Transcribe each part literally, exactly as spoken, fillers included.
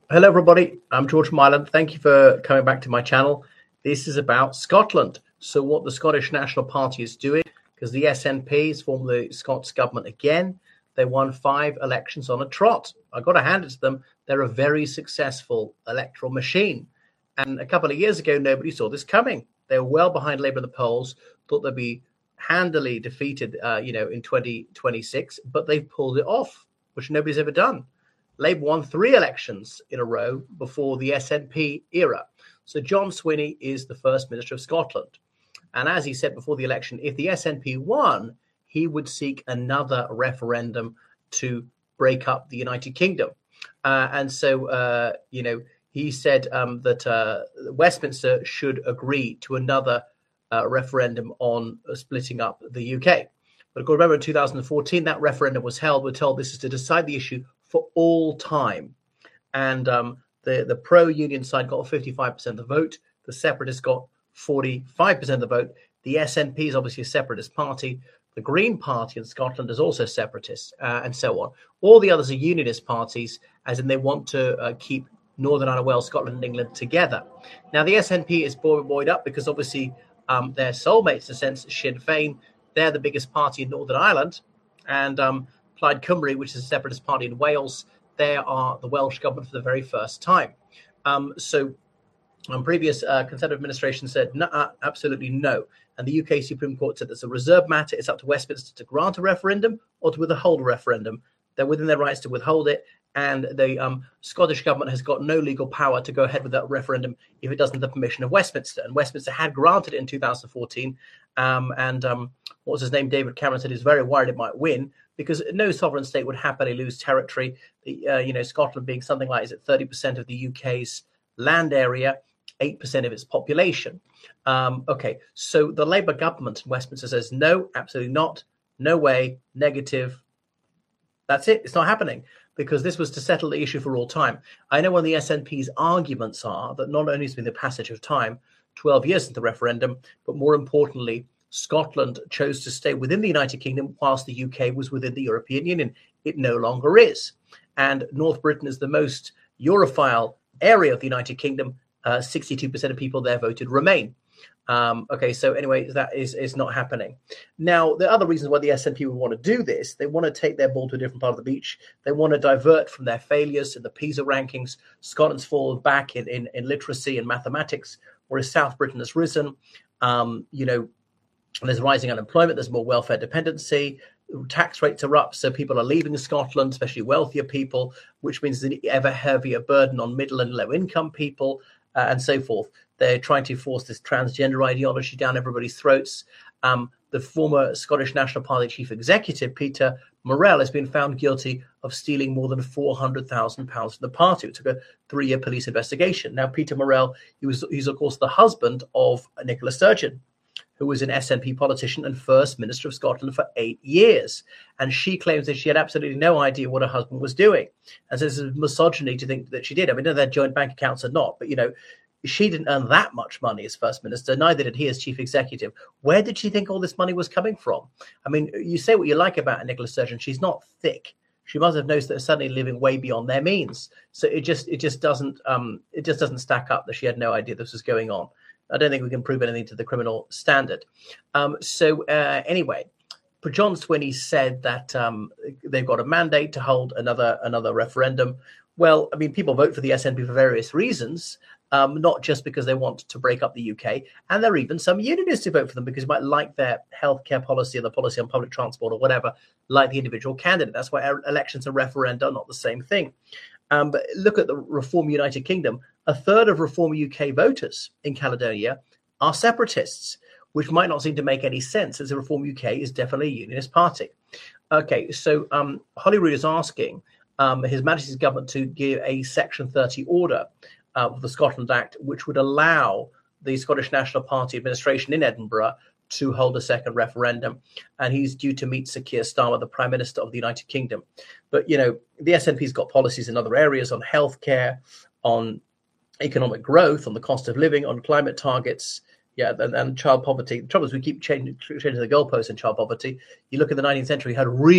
Hello, everybody. I'm George from Ireland. Thank you for coming back to my channel. This is about Scotland. So what the Scottish National Party is doing, because the S N P has formed the Scots government again. They won five elections on a trot. I've got to hand it to them. They're a very successful electoral machine. And a couple of years ago, nobody saw this coming. They were well behind Labour in the polls, thought they'd be handily defeated, uh, you know, in twenty twenty-six, but they've pulled it off, which nobody's ever done. Labour won three elections in a row before the S N P era. So John Swinney is the First Minister of Scotland. And as he said before the election, if the S N P won, he would seek another referendum to break up the United Kingdom. Uh, and so, uh, you know, he said um, that uh, Westminster should agree to another uh, referendum on uh, splitting up the U K. But of course, remember in two thousand fourteen, that referendum was held. We're told this is to decide the issue for all time. And um, the, the pro-union side got fifty-five percent of the vote. The separatists got forty-five percent of the vote. The S N P is obviously a separatist party. The Green Party in Scotland is also separatist, uh, and so on. All the others are unionist parties, as in they want to uh, keep Northern Ireland, Wales, Scotland, and England together. Now, the S N P is buoyed up because obviously um, their soulmates, in a sense, Sinn Féin, they're the biggest party in Northern Ireland. And um, Plaid Cymru, which is a separatist party in Wales, they are the Welsh government for the very first time. Um, so um, previous uh, Conservative administration said, nah, absolutely no. And the U K Supreme Court said it's a reserved matter. It's up to Westminster to grant a referendum or to withhold a referendum. They're within their rights to withhold it. And the um, Scottish government has got no legal power to go ahead with that referendum if it doesn't have the permission of Westminster. And Westminster had granted it in two thousand fourteen. Um, and um, what was his name? David Cameron said he's very worried it might win because no sovereign state would happily lose territory. The, uh, you know, Scotland being something like, is it thirty percent of the U K's land area, eight percent of its population. Um, okay, so the Labour government in Westminster says, no, absolutely not. No way, negative. That's it. It's not happening because this was to settle the issue for all time. I know one of the S N P's arguments are that not only has been the passage of time, twelve years since the referendum, but more importantly, Scotland chose to stay within the United Kingdom whilst the U K was within the European Union. It no longer is. And North Britain is the most Europhile area of the United Kingdom. Uh, sixty-two percent of people there voted Remain. Um, okay, so anyway, that is, is not happening. Now, the other reasons why the S N P would want to do this, they want to take their ball to a different part of the beach. They want to divert from their failures in the PISA rankings. Scotland's fallen back in, in, in literacy and mathematics, whereas South Britain has risen. Um, you know, there's rising unemployment. There's more welfare dependency. Tax rates are up, so people are leaving Scotland, especially wealthier people, which means an ever heavier burden on middle and low income people, uh, and so forth. They're trying to force this transgender ideology down everybody's throats. Um, the former Scottish National Party chief executive, Peter Murrell, has been found guilty of stealing more than four hundred thousand pounds from the party. It took a three-year police investigation. Now, Peter Murrell, he was, he's, of course, the husband of Nicola Sturgeon, who was an S N P politician and First Minister of Scotland for eight years. And she claims that she had absolutely no idea what her husband was doing. And so this is misogyny to think that she did. I mean, their joint bank accounts are not, but, you know, she didn't earn that much money as First Minister, neither did he as Chief Executive. Where did she think all this money was coming from? I mean, you say what you like about Nicola Sturgeon. She's not thick. She must have noticed that they're suddenly living way beyond their means. So it just it just doesn't um, it just doesn't stack up that she had no idea this was going on. I don't think we can prove anything to the criminal standard. Um, so uh, anyway, John Swinney said that um, they've got a mandate to hold another another referendum. Well, I mean, people vote for the S N P for various reasons, um, not just because they want to break up the U K. And there are even some unionists who vote for them because you might like their healthcare policy or the policy on public transport or whatever, like the individual candidate. That's why elections and referenda are not the same thing. Um, but look at the Reform United Kingdom. A third of Reform U K voters in Caledonia are separatists, which might not seem to make any sense, as the Reform U K is definitely a unionist party. Okay, so um, Holyrood is asking um, His Majesty's government to give a Section thirty order uh, for the Scotland Act, which would allow the Scottish National Party administration in Edinburgh to hold a second referendum. And he's due to meet Sir Keir Starmer, the Prime Minister of the United Kingdom. But, you know, the S N P's got policies in other areas on healthcare, on economic growth, on the cost of living, on climate targets, yeah, and, and child poverty. The trouble is we keep changing, changing the goalposts in child poverty. You look at the nineteenth century, we had real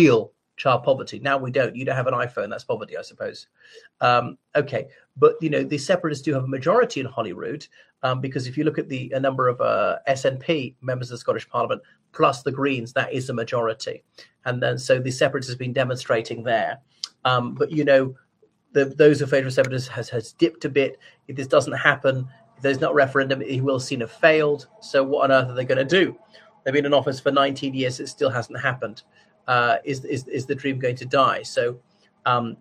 child poverty. Now we don't. You don't have an iPhone. That's poverty, I suppose. Um, okay. But, you know, the separatists do have a majority in Holyrood, um, because if you look at the a number of uh, S N P members of the Scottish Parliament, plus the Greens, that is a majority. And then so the separatists have been demonstrating there. Um, but, you know, the, those who favour separatists has, has dipped a bit. If this doesn't happen, if there's not a referendum, he will seem to have failed. So what on earth are they going to do? They've been in office for nineteen years. It still hasn't happened. Uh, is, is, is the dream going to die? So um,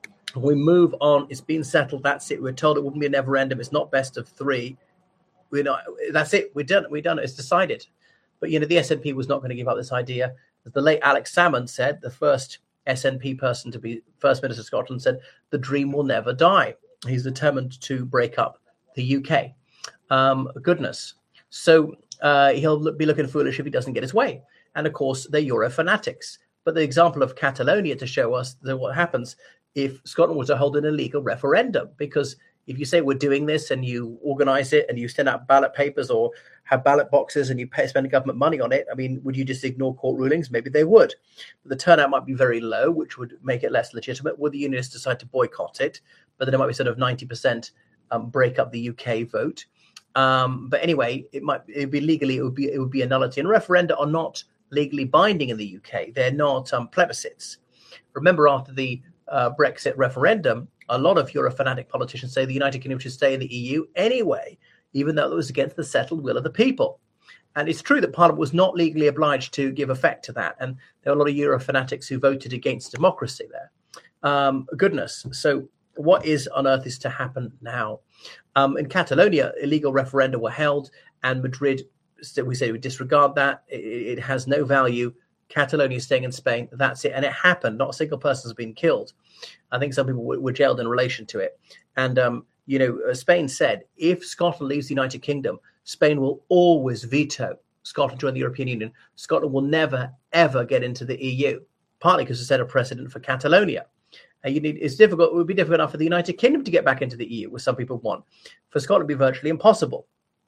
we move on. It's been settled. That's it. We're told it wouldn't be a never ending. It's not best of three. We're not, that's it. We're done. We're done. It's decided. But, you know, the S N P was not going to give up this idea. As the late Alex Salmond said, the first S N P person to be First Minister of Scotland, said, the dream will never die. He's determined to break up the U K. Um, goodness. So uh, he'll be looking foolish if he doesn't get his way. And of course, they're Euro fanatics. But the example of Catalonia to show us that what happens if Scotland were to hold an illegal referendum, because if you say we're doing this and you organize it and you send out ballot papers or have ballot boxes and you pay, spend government money on it, I mean, would you just ignore court rulings? Maybe they would. But the turnout might be very low, which would make it less legitimate. Would the Unionists decide to boycott it? But then it might be sort of ninety percent um, break up the U K vote. Um, but anyway, it might it'd be legally, it would be it would be a nullity. And referenda are not legally binding in the U K. They're not um, plebiscites. Remember, after the uh, Brexit referendum, a lot of Euro-fanatic politicians say the United Kingdom should stay in the E U anyway, even though it was against the settled will of the people. And it's true that Parliament was not legally obliged to give effect to that. And there were a lot of Euro-fanatics who voted against democracy there. Um, goodness. So what is on earth is to happen now? Um, in Catalonia, illegal referenda were held, and Madrid, we say we disregard that. It, it has no value. Catalonia is staying in Spain. That's it. And it happened. Not a single person has been killed. I think some people were, were jailed in relation to it. And, um, you know, uh, Spain said, if Scotland leaves the United Kingdom, Spain will always veto Scotland join the European Union. Scotland will never, ever get into the E U, partly because it set a precedent for Catalonia. Uh, you need, it's difficult. It would be difficult enough for the United Kingdom to get back into the E U, which some people want. For Scotland, it would be virtually impossible.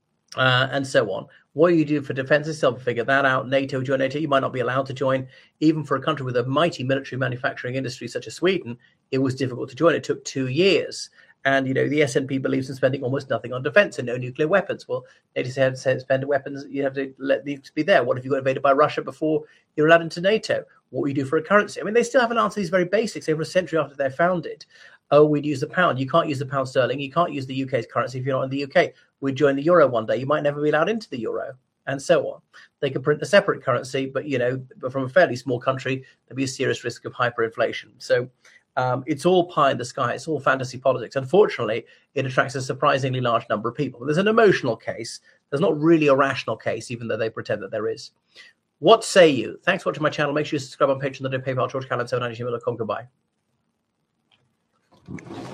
Uh, and so on. What do you do for defence itself? Figure that out. NATO, join NATO. You might not be allowed to join. Even for a country with a mighty military manufacturing industry such as Sweden, it was difficult to join. It took two years. And, you know, the S N P believes in spending almost nothing on defence and no nuclear weapons. Well, NATO said, said spend weapons, you have to let these be there. What if you got invaded by Russia before you're allowed into NATO? What will you do for a currency? I mean, they still haven't answered these very basics over a century after they're founded. Oh, we'd use the pound. You can't use the pound sterling. You can't use the U K's currency if you're not in the U K. We'd join the euro one day. You might never be allowed into the euro, and so on. They could print a separate currency, but, you know, but from a fairly small country, there'd be a serious risk of hyperinflation. So um, it's all pie in the sky. It's all fantasy politics. Unfortunately, it attracts a surprisingly large number of people. There's an emotional case. There's not really a rational case, even though they pretend that there is. What say you? Thanks for watching my channel. Make sure you subscribe on Patreon, PayPal, George Callan, seven ninety gmail dot com. Goodbye.